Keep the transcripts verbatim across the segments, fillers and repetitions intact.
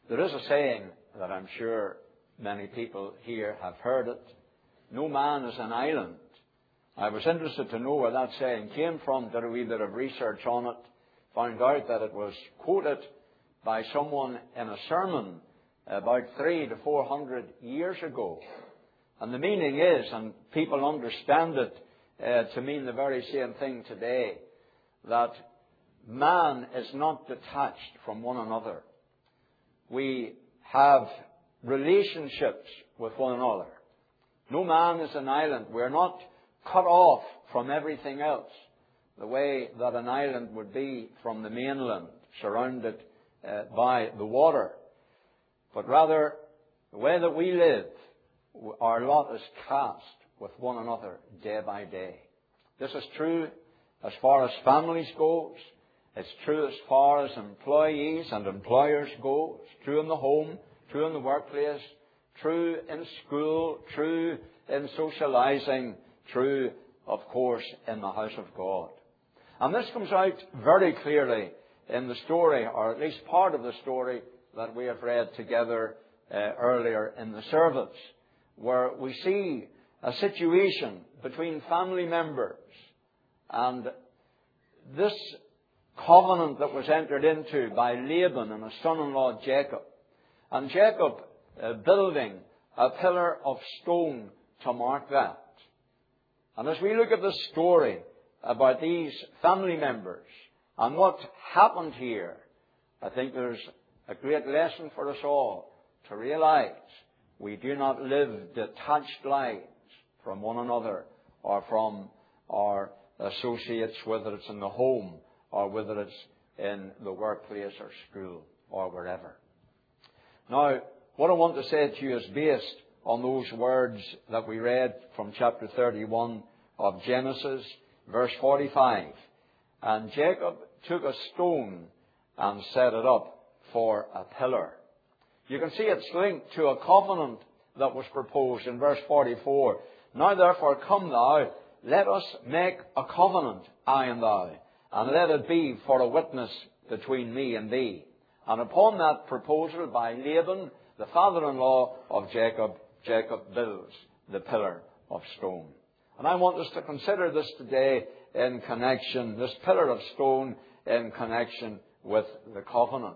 There is a saying that I'm sure many people here have heard it. No man is an island. I was interested to know where that saying came from, did a wee bit of research on it, found out that it was quoted by someone in a sermon about three to four hundred years ago. And the meaning is, and people understand it uh, to mean the very same thing today, that man is not detached from one another. We have relationships with one another. No man is an island. We're not cut off from everything else, the way that an island would be from the mainland, surrounded uh, by the water. But rather, the way that we live, our lot is cast with one another day by day. This is true as far as families goes. It's true as far as employees and employers go. It's true in the home, true in the workplace, true in school, true in socializing, true, of course, in the house of God. And this comes out very clearly in the story, or at least part of the story that we have read together uh, earlier in the service, where we see a situation between family members and this covenant that was entered into by Laban and his son-in-law Jacob. And Jacob uh, building a pillar of stone to mark that. And as we look at this story about these family members and what happened here, I think there's a great lesson for us all to realize we do not live detached lives from one another or from our associates, whether it's in the home or whether it's in the workplace or school or wherever. Now, what I want to say to you is based on those words that we read from chapter thirty-one of Genesis, verse forty-five. And Jacob took a stone and set it up for a pillar. You can see it's linked to a covenant that was proposed in verse forty-four. Now therefore come thou, let us make a covenant, I and thou, and let it be for a witness between me and thee. And upon that proposal by Laban, the father-in-law of Jacob, Jacob builds the pillar of stone. And I want us to consider this today in connection, this pillar of stone in connection with the covenant.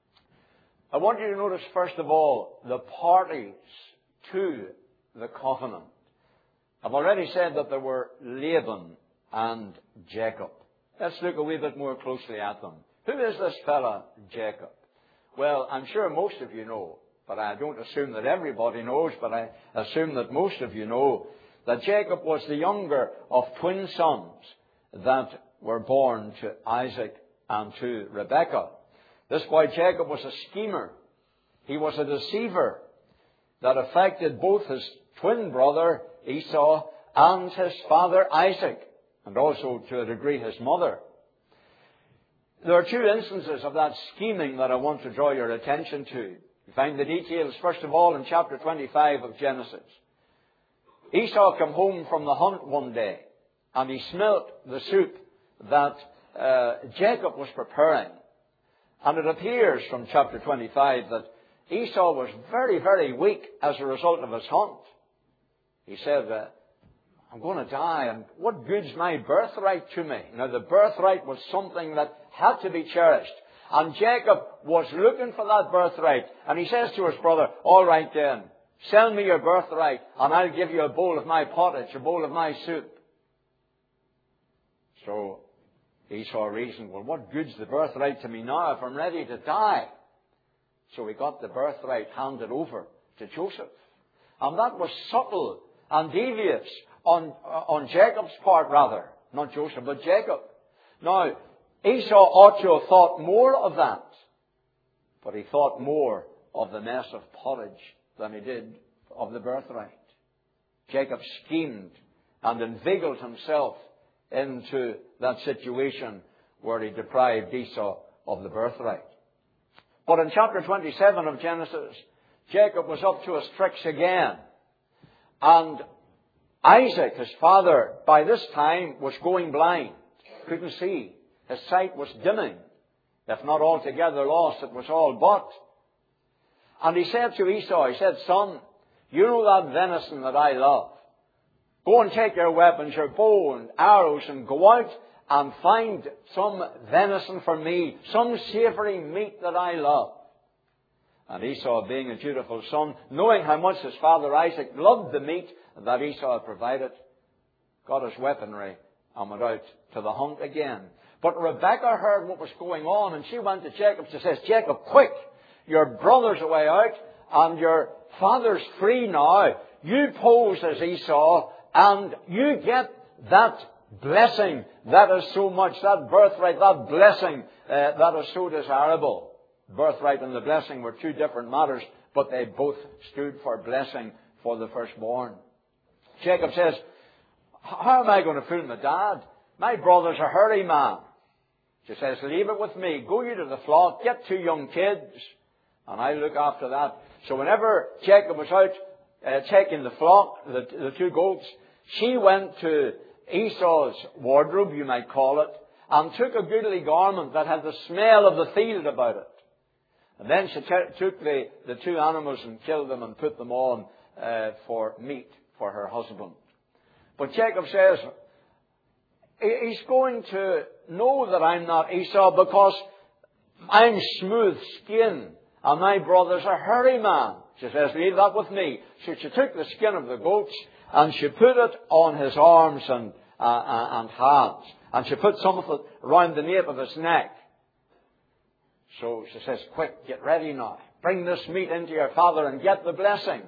I want you to notice, first of all, the parties to the covenant. I've already said that there were Laban and Jacob. Let's look a wee bit more closely at them. Who is this fella, Jacob? Well, I'm sure most of you know, but I don't assume that everybody knows, but I assume that most of you know that Jacob was the younger of twin sons that were born to Isaac and to Rebekah. This boy Jacob was a schemer. He was a deceiver that affected both his twin brother Esau and his father Isaac, and also to a degree his mother. There are two instances of that scheming that I want to draw your attention to. You find the details, first of all, in chapter twenty-five of Genesis. Esau came home from the hunt one day, and he smelt the soup that uh, Jacob was preparing. And it appears from chapter twenty-five that Esau was very, very weak as a result of his hunt. He said, uh, I'm going to die, and what good's my birthright to me? Now, the birthright was something that had to be cherished. And Jacob was looking for that birthright. And he says to his brother, all right then, sell me your birthright, and I'll give you a bowl of my pottage, a bowl of my soup. So Esau reasoned, well, what good's the birthright to me now if I'm ready to die? So he got the birthright handed over to Joseph. And that was subtle and devious on, on Jacob's part, rather. Not Joseph, but Jacob. Now, Esau ought to have thought more of that. But he thought more of the mess of pottage than he did of the birthright. Jacob schemed and inveigled himself into that situation where he deprived Esau of the birthright. But in chapter twenty-seven of Genesis, Jacob was up to his tricks again. And Isaac, his father, by this time was going blind. Couldn't see. His sight was dimming. If not altogether lost, it was all but. And he said to Esau, he said, son, you know that venison that I love. Go and take your weapons, your bow and arrows, and go out and find some venison for me, some savoury meat that I love. And Esau, being a dutiful son, knowing how much his father Isaac loved the meat that Esau had provided, got his weaponry and went out to the hunt again. But Rebekah heard what was going on, and she went to Jacob. She says, Jacob, quick, your brother's away out, and your father's free now. You pose as Esau, and you get that blessing that is so much, that birthright, that blessing uh, that is so desirable. Birthright and the blessing were two different matters, but they both stood for blessing for the firstborn. Jacob says, how am I going to fool my dad? My brother's a hairy man. She says, leave it with me. Go you to the flock, get two young kids, and I'll look after that. So whenever Jacob was out uh, taking the flock, the, the two goats, she went to Esau's wardrobe, you might call it, and took a goodly garment that had the smell of the field about it. And then she t- took the, the two animals and killed them and put them on uh, for meat for her husband. But Jacob says, he's going to know that I'm not Esau because I'm smooth skinned and my brother's a hairy man. She says, leave that with me. So she took the skin of the goats and she put it on his arms and, uh, and hands. And she put some of it around the nape of his neck. So she says, quick, get ready now. Bring this meat into your father and get the blessing.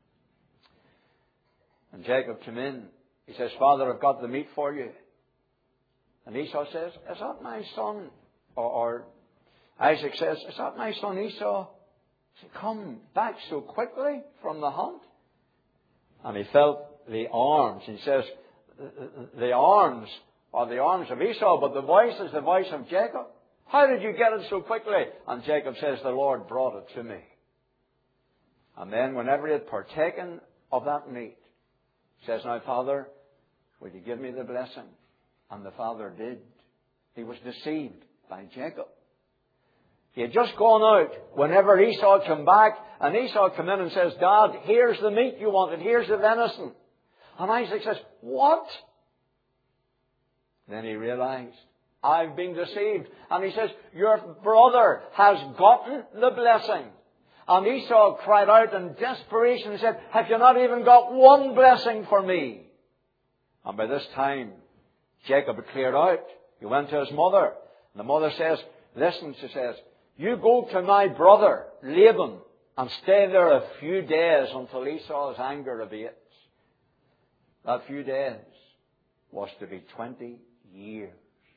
And Jacob came in. He says, Father, I've got the meat for you. And Esau says, is that my son? Or, or Isaac says, is that my son Esau? He said, come back so quickly from the hunt. And he felt the arms. He says, the arms are the arms of Esau, but the voice is the voice of Jacob. How did you get it so quickly? And Jacob says, the Lord brought it to me. And then whenever he had partaken of that meat, he says, now, Father, will you give me the blessing? And the father did. He was deceived by Jacob. He had just gone out whenever Esau came back, and Esau came in and says, Dad, here's the meat you wanted, here's the venison. And Isaac says, what? Then he realized, I've been deceived. And he says, your brother has gotten the blessing. And Esau cried out in desperation and said, have you not even got one blessing for me? And by this time, Jacob had cleared out. He went to his mother. And the mother says, listen, she says, you go to my brother, Laban, and stay there a few days until Esau's anger abates. That few days was to be twenty years.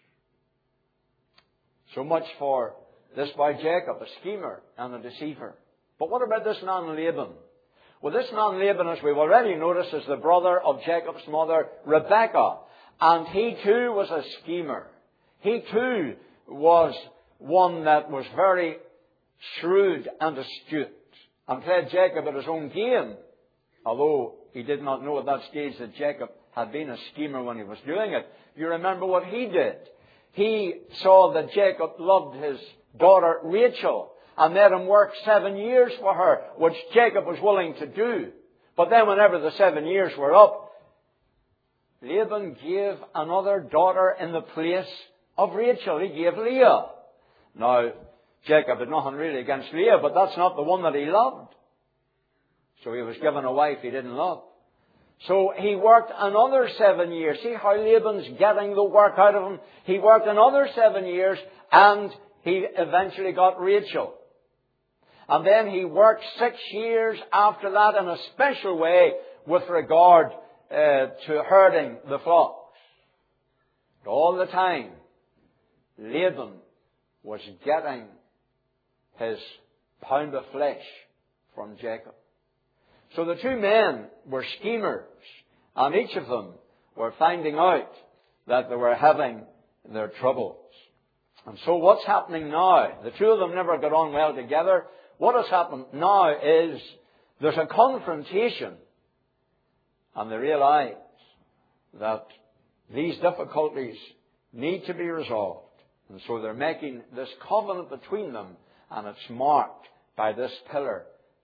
So much for this boy Jacob, a schemer and a deceiver. But what about this man Laban? Well, this man Laban, as we've already noticed, is the brother of Jacob's mother, Rebekah. And he too was a schemer. He too was one that was very shrewd and astute and played Jacob at his own game. Although he did not know at that stage that Jacob had been a schemer when he was doing it. You remember what he did. He saw that Jacob loved his daughter Rachel and made him work seven years for her, which Jacob was willing to do. But then whenever the seven years were up, Laban gave another daughter in the place of Rachel. He gave Leah. Now, Jacob had nothing really against Leah, but that's not the one that he loved. So he was given a wife he didn't love. So he worked another seven years. See how Laban's getting the work out of him? He worked another seven years and he eventually got Rachel. And then he worked six years after that in a special way with regard uh, to herding the flocks. But all the time, Laban was getting his pound of flesh from Jacob. So the two men were schemers, and each of them were finding out that they were having their troubles. And so what's happening now? The two of them never got on well together. What has happened now is there's a confrontation, and they realize that these difficulties need to be resolved. And so they're making this covenant between them, and it's marked by this pillar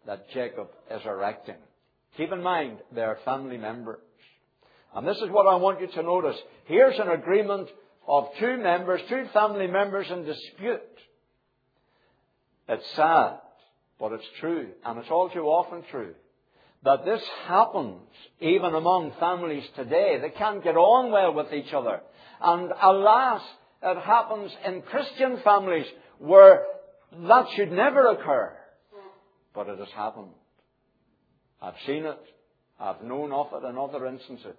that Jacob is erecting. Keep in mind, they are family members. And this is what I want you to notice. Here's an agreement of two members, two family members in dispute. It's sad, but it's true, and it's all too often true, that this happens even among families today. They can't get on well with each other. And alas, it happens in Christian families where that should never occur. But it has happened. I've seen it. I've known of it in other instances.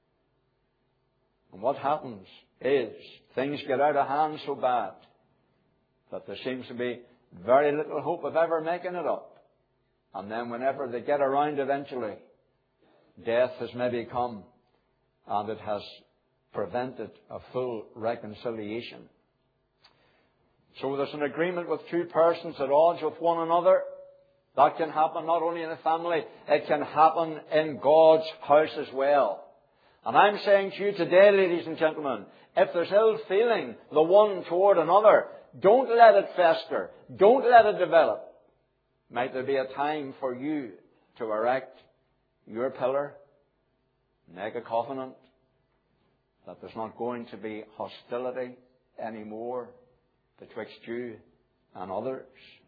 And what happens is things get out of hand so bad that there seems to be very little hope of ever making it up. And then whenever they get around eventually, death has maybe come and it has prevented a full reconciliation. So there's an agreement with two persons at odds with one another. That can happen not only in a family, it can happen in God's house as well. And I'm saying to you today, ladies and gentlemen, if there's ill feeling the one toward another, don't let it fester. Don't let it develop. Might there be a time for you to erect your pillar, make a covenant, that there's not going to be hostility anymore betwixt you and others.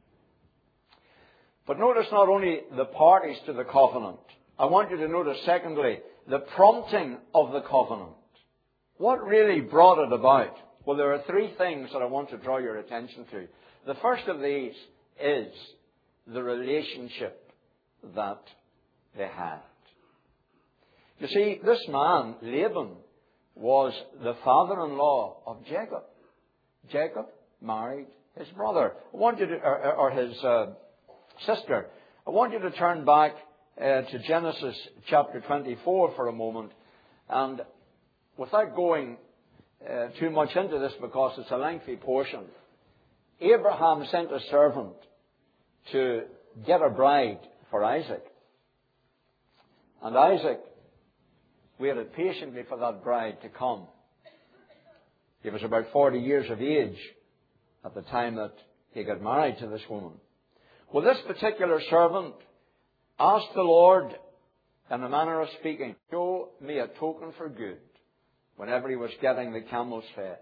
But notice not only the parties to the covenant. I want you to notice, secondly, the prompting of the covenant. What really brought it about? Well, there are three things that I want to draw your attention to. The first of these is the relationship that they had. You see, this man, Laban, was the father-in-law of Jacob. Jacob married his brother. I want you to, or, or his uh, sister. I want you to turn back uh, to Genesis chapter twenty-four for a moment. And without going uh, too much into this because it's a lengthy portion, Abraham sent a servant to get a bride for Isaac. And Isaac waited patiently for that bride to come. He was about forty years of age at the time that he got married to this woman. Well, this particular servant asked the Lord, in a manner of speaking, show me a token for good whenever he was getting the camels fed.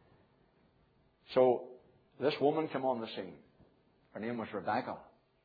So this woman came on the scene. Her name was Rebekah.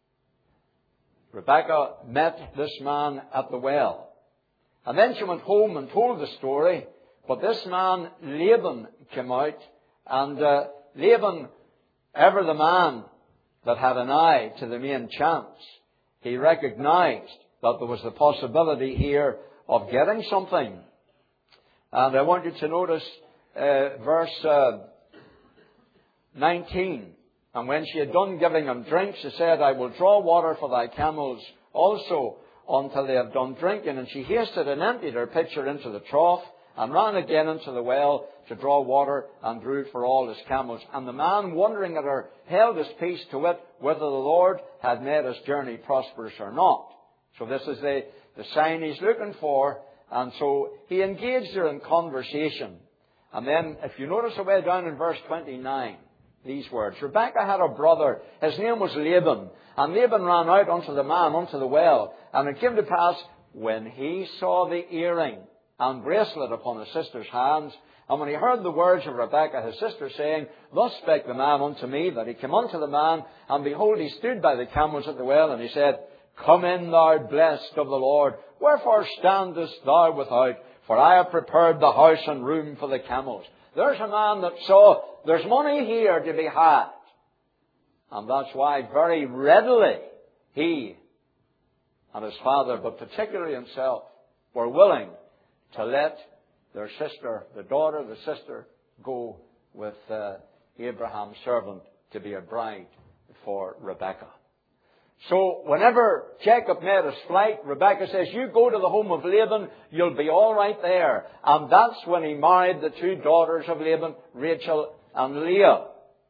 Rebekah met this man at the well. And then she went home and told the story. But this man, Laban, came out. And uh, Laban, ever the man that had an eye to the main chance, he recognized that there was the possibility here of getting something. And I want you to notice uh, verse uh, nineteen. And when she had done giving him drink, she said, I will draw water for thy camels also until they have done drinking. And she hasted and emptied her pitcher into the trough and ran again into the well to draw water and drew for all his camels. And the man, wondering at her, held his peace to wit whether the Lord had made his journey prosperous or not. So this is the, the sign he's looking for. And so he engaged her in conversation. And then, if you notice away down in verse twenty-nine, these words, Rebekah had a brother, his name was Laban, and Laban ran out unto the man, unto the well, and it came to pass, when he saw the earring and bracelet upon his sister's hands, and when he heard the words of Rebekah his sister, saying, Thus spake the man unto me, that he came unto the man, and behold, he stood by the camels at the well, and he said, Come in, thou blessed of the Lord, wherefore standest thou without? For I have prepared the house and room for the camels. There's a man that saw there's money here to be had. And that's why very readily he and his father, but particularly himself, were willing to let their sister, the daughter, the sister, go with uh, Abraham's servant to be a bride for Rebekah. So whenever Jacob made his flight, Rebekah says, you go to the home of Laban, you'll be all right there. And that's when he married the two daughters of Laban, Rachel and Leah.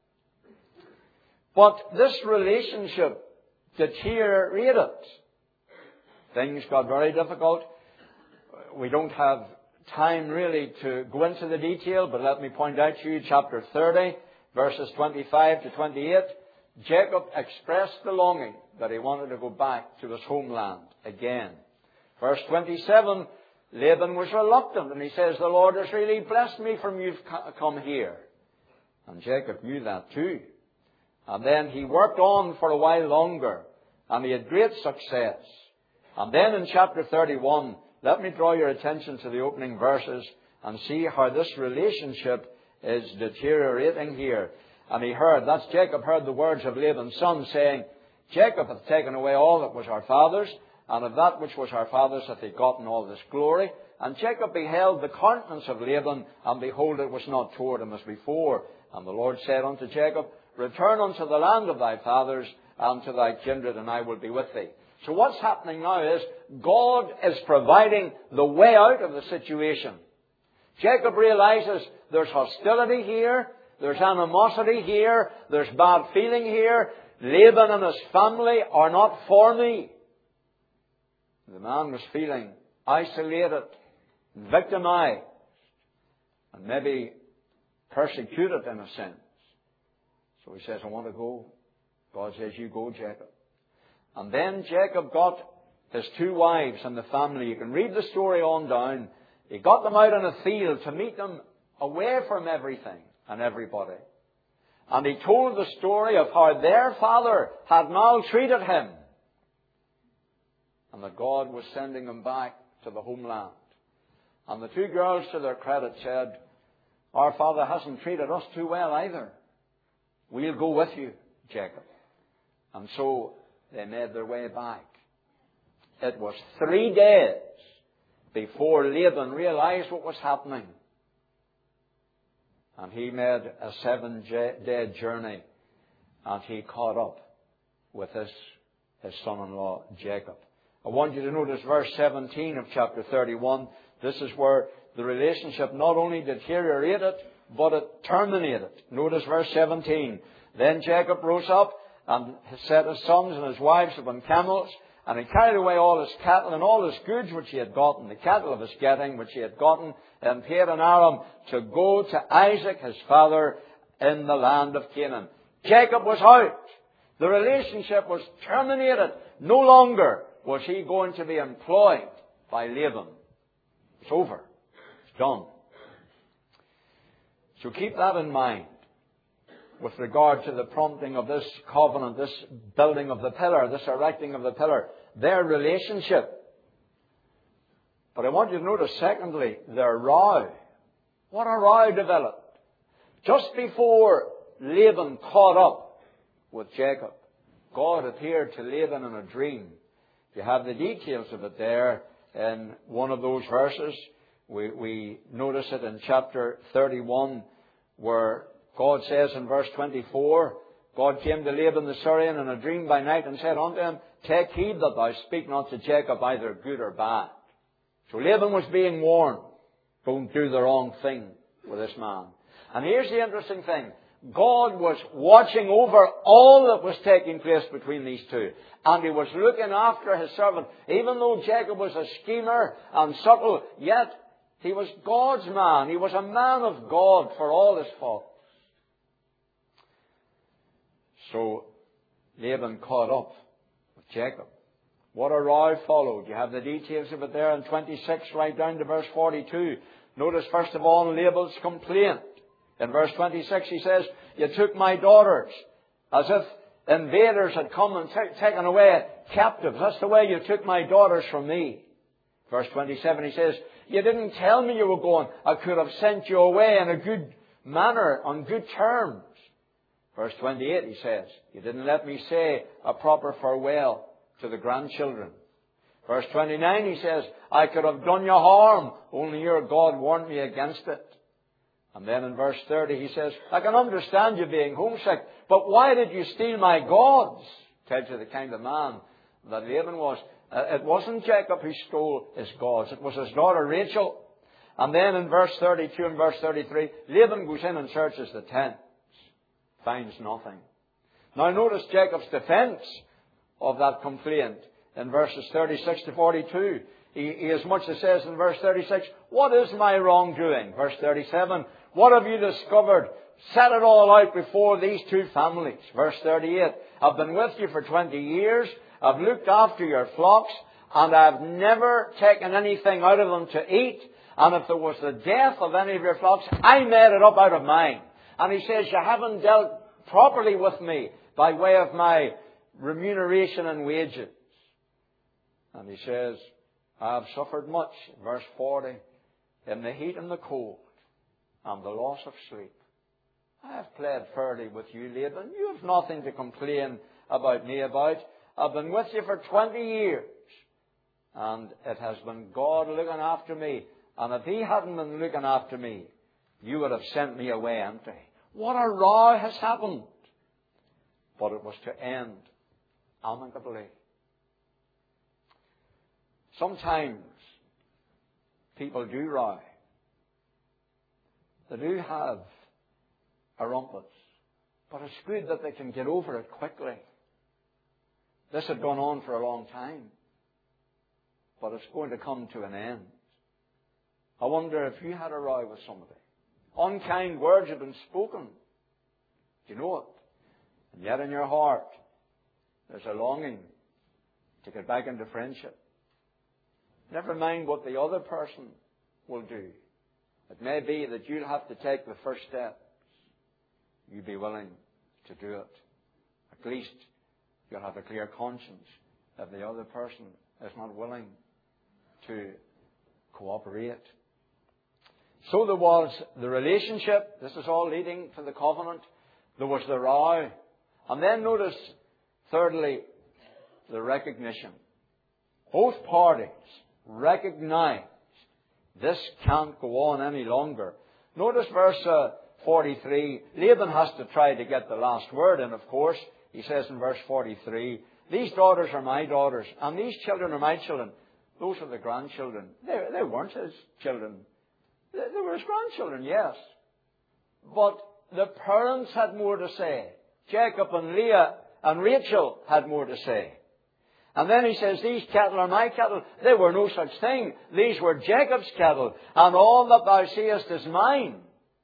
But this relationship deteriorated. Things got very difficult. We don't have time really to go into the detail, but let me point out to you chapter thirty, verses twenty-five to twenty-eight. Jacob expressed the longing that he wanted to go back to his homeland again. Verse twenty-seven, Laban was reluctant, and he says, the Lord has really blessed me from you've come here. And Jacob knew that too. And then he worked on for a while longer, and he had great success. And then in chapter thirty-one, let me draw your attention to the opening verses and see how this relationship is deteriorating here. And he heard, that's Jacob heard the words of Laban's son, saying, Jacob hath taken away all that was our father's, and of that which was our father's hath he gotten all this glory. And Jacob beheld the countenance of Laban, and behold, it was not toward him as before. And the Lord said unto Jacob, return unto the land of thy fathers, and to thy kindred, and I will be with thee. So what's happening now is, God is providing the way out of the situation. Jacob realizes there's hostility here, there's animosity here, there's bad feeling here. Laban and his family are not for me. The man was feeling isolated, victimized, and maybe persecuted in a sense. So he says, I want to go. God says, you go, Jacob. And then Jacob got his two wives and the family. You can read the story on down. He got them out in a field to meet them away from everything and everybody. And he told the story of how their father had maltreated him, and that God was sending them back to the homeland. And the two girls, to their credit, said, our father hasn't treated us too well either. We'll go with you, Jacob. And so they made their way back. It was three days before Laban realized what was happening. And he made a seven-day journey, and he caught up with his, his son-in-law, Jacob. I want you to notice verse seventeen of chapter thirty-one. This is where the relationship not only deteriorated, but it terminated. Notice verse seventeen. Then Jacob rose up and set his sons and his wives upon camels, and he carried away all his cattle and all his goods which he had gotten, the cattle of his getting which he had gotten, and Padan Aram, to go to Isaac his father in the land of Canaan. Jacob was out. The relationship was terminated. No longer was he going to be employed by Laban. It's over. It's done. So keep that in mind with regard to the prompting of this covenant, this building of the pillar, this erecting of the pillar, their relationship. But I want you to notice, secondly, their row. What a row developed. Just before Laban caught up with Jacob, God appeared to Laban in a dream. You have the details of it there in one of those verses. We, we notice it in chapter thirty-one, where God says in verse twenty-four, God came to Laban the Syrian in a dream by night and said unto him, take heed that thou speak not to Jacob either good or bad. So Laban was being warned, don't do the wrong thing with this man. And here's the interesting thing. God was watching over all that was taking place between these two. And He was looking after His servant. Even though Jacob was a schemer and subtle, yet he was God's man. He was a man of God for all his faults. So Laban caught up with Jacob. What a row followed. You have the details of it there in twenty-six, right down to verse forty-two. Notice first of all Laban's complaint. In verse twenty-six he says, you took my daughters, as if invaders had come and t- taken away captives. That's the way you took my daughters from me. Verse twenty-seven he says, you didn't tell me you were going. I could have sent you away in a good manner, on good terms. Verse twenty-eight he says, you didn't let me say a proper farewell to the grandchildren. Verse twenty-nine he says, I could have done you harm, only your God warned me against it. And then in verse thirty he says, I can understand you being homesick, but why did you steal my gods? Tells you the kind of man that Laban was. Uh, it wasn't Jacob who stole his gods, it was his daughter Rachel. And then in verse thirty-two and verse thirty-three, Laban goes in and searches the tents, finds nothing. Now notice Jacob's defense of that complaint in verses thirty-six to forty-two. He, he as much as says in verse thirty-six, what is my wrongdoing? Verse thirty-seven, what have you discovered set it all out before these two families. Verse thirty-eight, I've been with you for twenty years. I've looked after your flocks, and I've never taken anything out of them to eat. And if there was the death of any of your flocks, I made it up out of mine. And he says, you haven't dealt properly with me by way of my remuneration and wages. And he says, I have suffered much, verse forty, in the heat and the cold and the loss of sleep. I have played fairly with you, Laban. You have nothing to complain about me about. I've been with you for twenty years. And it has been God looking after me. And if He hadn't been looking after me, you would have sent me away empty. What a row has happened. But it was to end amicably. Sometimes people do row. They do have a rumpus. But it's good that they can get over it quickly. This had gone on for a long time. But it's going to come to an end. I wonder if you had a row with somebody. Unkind words have been spoken. Do you know it? And yet in your heart, there's a longing to get back into friendship. Never mind what the other person will do. It may be that you'll have to take the first steps. You be willing to do it. At least you'll have a clear conscience if the other person is not willing to cooperate. So there was the relationship. This is all leading to the covenant. There was the row. And then notice, thirdly, the recognition. Both parties recognized this can't go on any longer. Notice verse uh, forty-three. Laban has to try to get the last word in, of course. He says in verse forty-three, these daughters are my daughters, and these children are my children. Those are the grandchildren. They, they weren't his children. They, they were his grandchildren, yes. But the parents had more to say. Jacob and Leah and Rachel had more to say. And then he says, these cattle are my cattle. They were no such thing. These were Jacob's cattle. And all that thou seest is mine.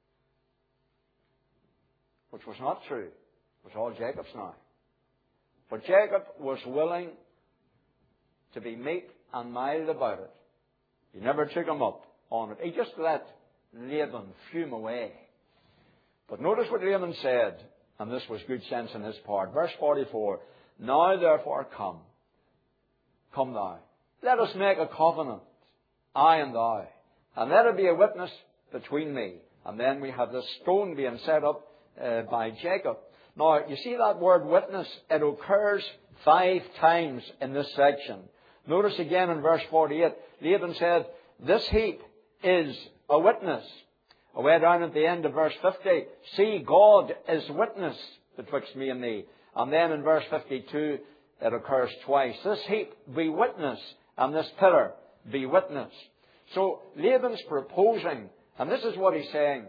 Which was not true. It was all Jacob's now. But Jacob was willing to be meek and mild about it. He never took him up on it. He just let Laban fume away. But notice what Laban said, and this was good sense on his part. Verse forty-four, now therefore come. Come thou. Let us make a covenant, I and thou. And let it be a witness between me. And then we have this stone being set up uh, by Jacob. Now, you see that word witness? It occurs five times in this section. Notice again in verse forty-eight, Laban said, this heap is a witness. Away down at the end of verse fifty, see, God is witness betwixt me and thee. And then in verse fifty-two, it occurs twice. This heap be witness, and this pillar be witness. So Laban's proposing, and this is what he's saying.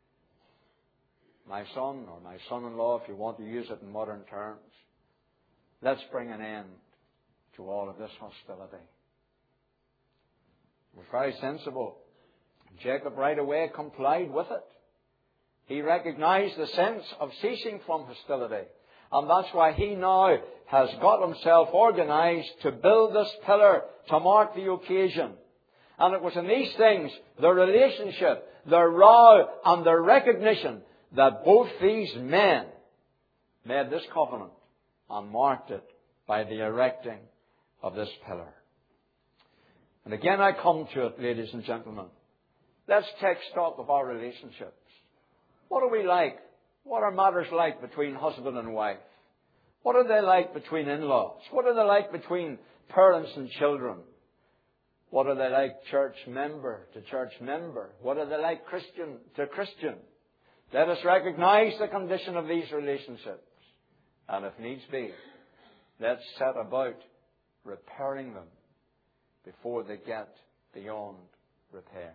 My son, or my son-in-law, if you want to use it in modern terms, let's bring an end to all of this hostility. It was very sensible. Jacob right away complied with it. He recognized the sense of ceasing from hostility. And that's why he now has got himself organized to build this pillar to mark the occasion. And it was in these things, the relationship, the row, and the recognition, that both these men made this covenant and marked it by the erecting of this pillar. And again I come to it, ladies and gentlemen. Let's take stock of our relationships. What are we like? What are matters like between husband and wife? What are they like between in-laws? What are they like between parents and children? What are they like church member to church member? What are they like Christian to Christian? Let us recognize the condition of these relationships. And if needs be, let's set about repairing them before they get beyond repair.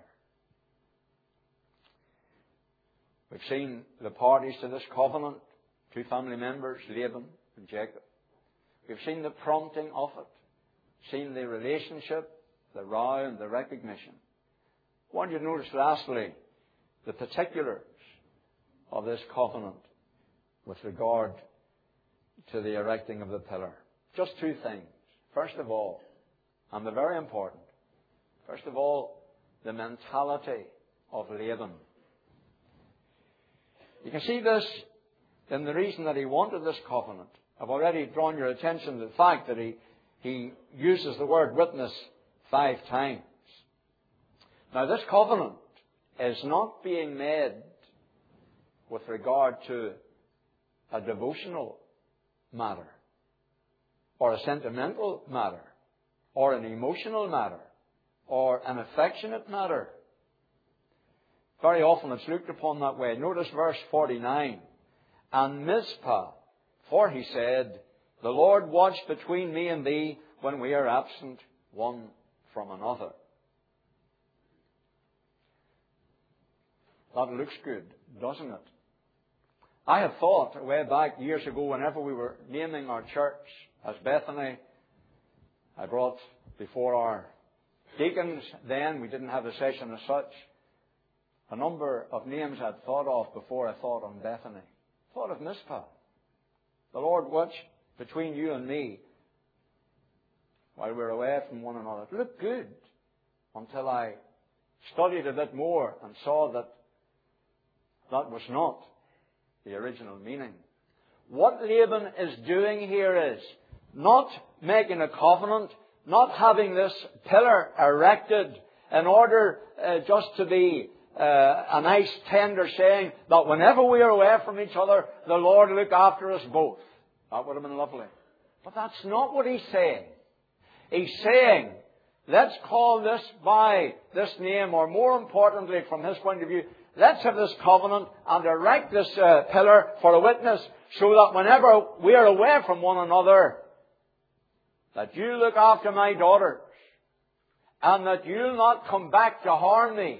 We've seen the parties to this covenant, two family members, Laban and Jacob. We've seen the prompting of it, seen the relationship, the row and the recognition. I want you to notice lastly the particulars of this covenant with regard to the erecting of the pillar. Just two things. First of all, and they're very important, first of all, the mentality of Laban. You can see this in the reason that he wanted this covenant. I've already drawn your attention to the fact that he, he uses the word witness five times. Now, this covenant is not being made with regard to a devotional matter, or a sentimental matter, or an emotional matter, or an affectionate matter. Very often it's looked upon that way. Notice verse forty-nine. And Mizpah, for he said, the Lord watch between me and thee when we are absent one from another. That looks good, doesn't it? I had thought way back years ago, whenever we were naming our church as Bethany, I brought before our deacons then, we didn't have a session as such, a number of names I'd thought of before I thought on Bethany. I thought of Mizpah. The Lord watch between you and me while we're away from one another. It looked good until I studied a bit more and saw that that was not the original meaning. What Laban is doing here is not making a covenant, not having this pillar erected in order uh, just to be uh, a nice tender saying that whenever we are away from each other, the Lord will look after us both. That would have been lovely. But that's not what he's saying. He's saying, let's call this by this name, or more importantly from his point of view, let's have this covenant and erect this uh, pillar for a witness, so that whenever we are away from one another, that you look after my daughters, and that you'll not come back to harm me,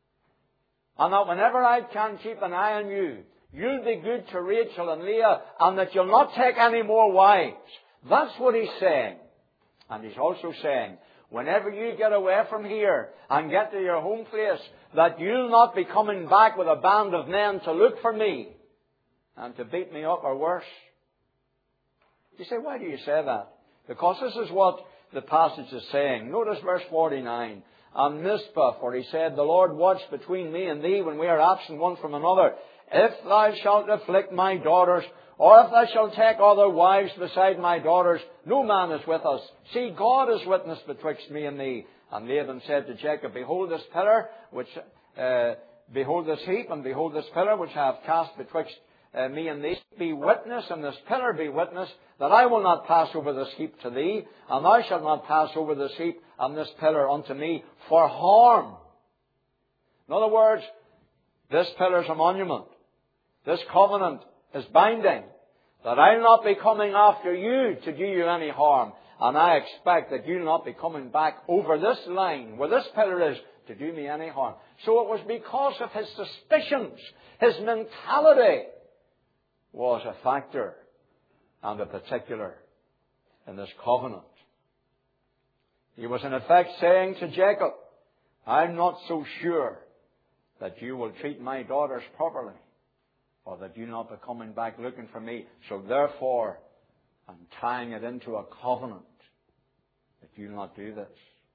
and that whenever I can keep an eye on you, you'll be good to Rachel and Leah, and that you'll not take any more wives. That's what he's saying. And he's also saying, whenever you get away from here and get to your home place, that you'll not be coming back with a band of men to look for me and to beat me up or worse. You say, why do you say that? Because this is what the passage is saying. Notice verse forty-nine. And Mizpah, for he said, the Lord watch between me and thee when we are absent one from another. If thou shalt afflict my daughters, or if thou shalt take other wives beside my daughters, no man is with us. See, God is witness betwixt me and thee. And Laban said to Jacob, behold this pillar, which, uh, behold this heap, and behold this pillar, which I have cast betwixt uh, me and thee. Be witness, and this pillar be witness, that I will not pass over this heap to thee, and thou shalt not pass over this heap and this pillar unto me for harm. In other words, this pillar is a monument. This covenant is binding, that I'll not be coming after you to do you any harm. And I expect that you'll not be coming back over this line, where this pillar is, to do me any harm. So it was because of his suspicions, his mentality was a factor and a particular in this covenant. He was in effect saying to Jacob, I'm not so sure that you will treat my daughters properly, or that you'll not be coming back looking for me. So therefore, I'm tying it into a covenant that you'll not do this.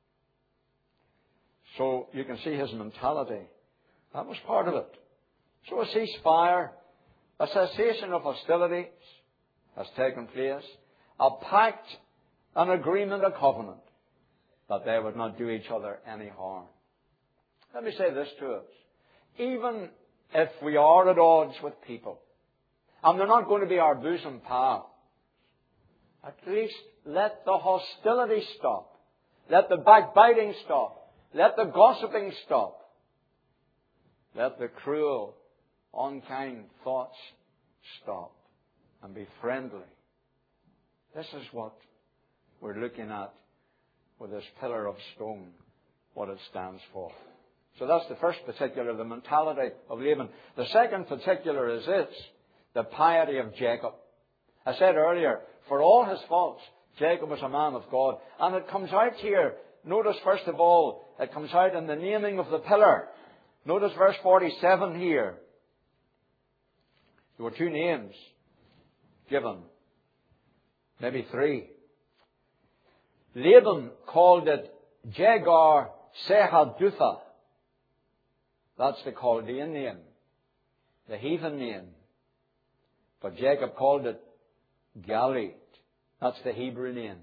So you can see his mentality. That was part of it. So a ceasefire, a cessation of hostilities has taken place. A pact, an agreement, a covenant that they would not do each other any harm. Let me say this to us. Even if we are at odds with people, and they're not going to be our bosom pals, at least let the hostility stop. Let the backbiting stop. Let the gossiping stop. Let the cruel, unkind thoughts stop. And be friendly. This is what we're looking at with this pillar of stone, what it stands for. So that's the first particular, the mentality of Laban. The second particular is this, the piety of Jacob. I said earlier, for all his faults, Jacob was a man of God. And it comes out here. Notice, first of all, it comes out in the naming of the pillar. Notice verse forty-seven here. There were two names given, maybe three. Laban called it Jegar Sahadutha. That's the Chaldean name, the heathen name. But Jacob called it Galeed. That's the Hebrew name.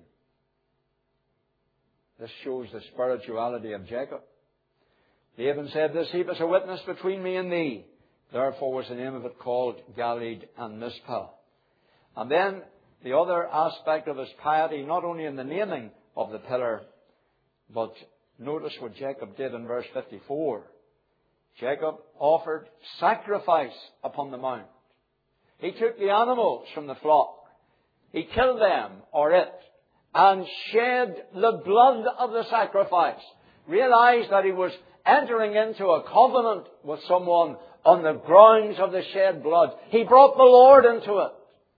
This shows the spirituality of Jacob. Laban said, "This heap is a witness between me and thee." Therefore was the name of it called Galeed and Mizpah. And then the other aspect of his piety, not only in the naming of the pillar, but notice what Jacob did in verse fifty-four. Jacob offered sacrifice upon the mount. He took the animals from the flock. He killed them, or it, and shed the blood of the sacrifice. Realized that he was entering into a covenant with someone on the grounds of the shed blood. He brought the Lord into it.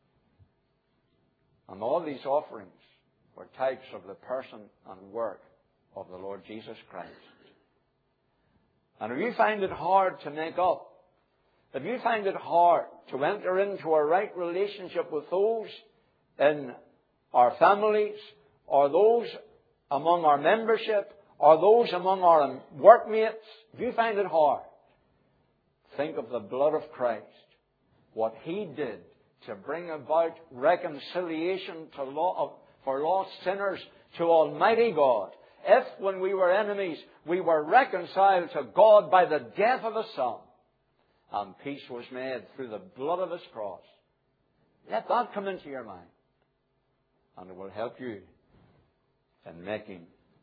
And all these offerings were types of the person and work of the Lord Jesus Christ. And if you find it hard to make up, if you find it hard to enter into a right relationship with those in our families, or those among our membership, or those among our workmates, if you find it hard, think of the blood of Christ, what He did to bring about reconciliation to law, for lost sinners to Almighty God. If, when we were enemies, we were reconciled to God by the death of His Son, and peace was made through the blood of His cross. Let that come into your mind, and it will help you in making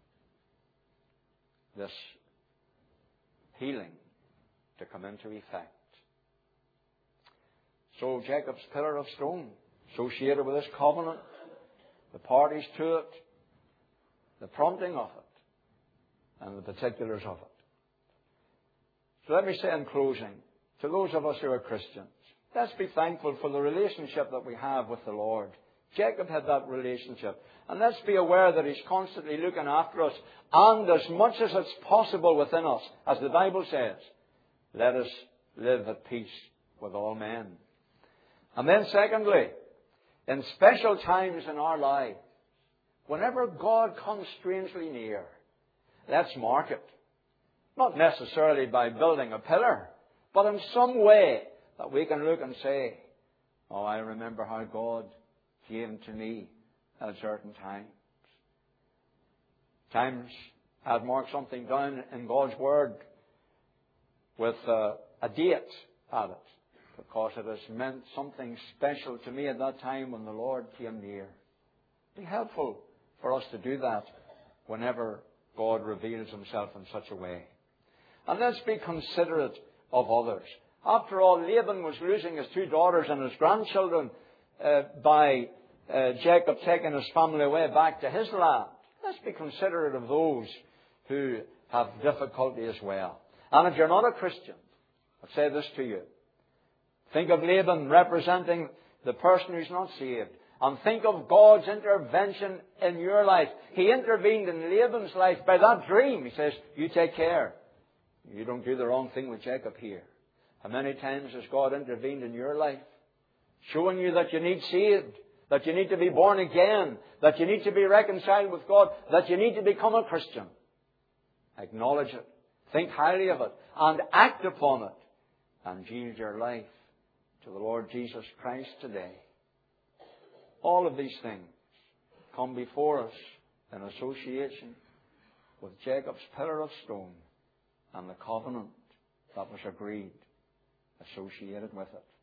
this healing to come into effect. So Jacob's pillar of stone, associated with this covenant, the parties to it, the prompting of it, and the particulars of it. So let me say in closing, to those of us who are Christians, let's be thankful for the relationship that we have with the Lord. Jacob had that relationship. And let's be aware that He's constantly looking after us. And as much as it's possible within us, as the Bible says, let us live at peace with all men. And then secondly, in special times in our lives, whenever God comes strangely near, let's mark it. Not necessarily by building a pillar, but in some way that we can look and say, "Oh, I remember how God came to me at certain times." Times I'd mark something down in God's Word with uh, a date at it, because it has meant something special to me at that time when the Lord came near. It'd be helpful for us to do that whenever God reveals Himself in such a way. And let's be considerate of others. After all, Laban was losing his two daughters and his grandchildren uh, by uh, Jacob taking his family away back to his land. Let's be considerate of those who have difficulty as well. And if you're not a Christian, I'll say this to you. Think of Laban representing the person who's not saved. And think of God's intervention in your life. He intervened in Laban's life by that dream. He says, "You take care. You don't do the wrong thing with Jacob here." How many times has God intervened in your life, showing you that you need saved, that you need to be born again, that you need to be reconciled with God, that you need to become a Christian? Acknowledge it, think highly of it, and act upon it, and yield your life to the Lord Jesus Christ today. All of these things come before us in association with Jacob's pillar of stone and the covenant that was agreed associated with it.